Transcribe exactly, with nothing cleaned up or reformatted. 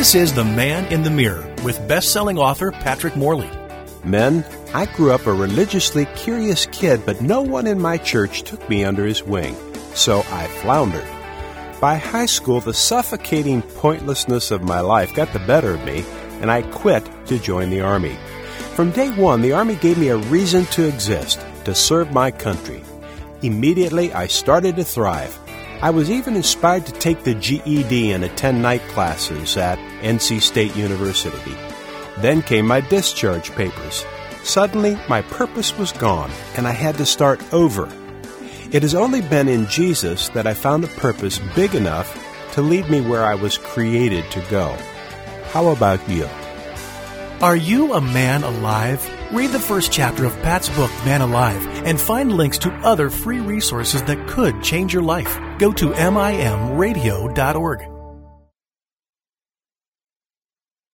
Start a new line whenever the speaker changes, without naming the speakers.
This is The Man in the Mirror with best-selling author Patrick Morley.
Men, I grew up a religiously curious kid, but no one in my church took me under his wing, so I floundered. By high school, the suffocating pointlessness of my life got the better of me, and I quit to join the Army. From day one, the Army gave me a reason to exist, to serve my country. Immediately, I started to thrive. I was even inspired to take the G E D and attend night classes at N C State University. Then came my discharge papers. Suddenly, my purpose was gone, and I had to start over. It has only been in Jesus that I found a purpose big enough to lead me where I was created to go. How about you?
Are you a man alive? Read the first chapter of Pat's book, Man Alive, and find links to other free resources that could change your life. Go to M I M radio dot org.